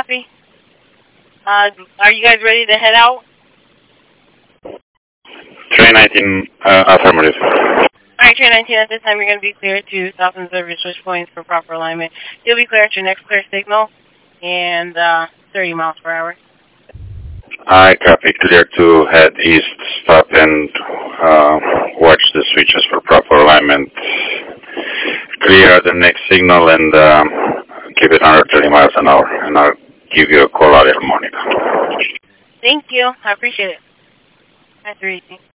copy. Are you guys ready to head out? Train 19, affirmative. Alright, Train 19, at this time you're going to be cleared to stop and observe your switch points for proper alignment. You'll be clear at your next clear signal and 30 miles per hour. I copy. Clear to head east, stop and watch the switches for proper alignment. Clear the next signal and keep it under 30 miles an hour, and I'll give you a call out in the morning. Thank you. I appreciate it. Nice to meet you.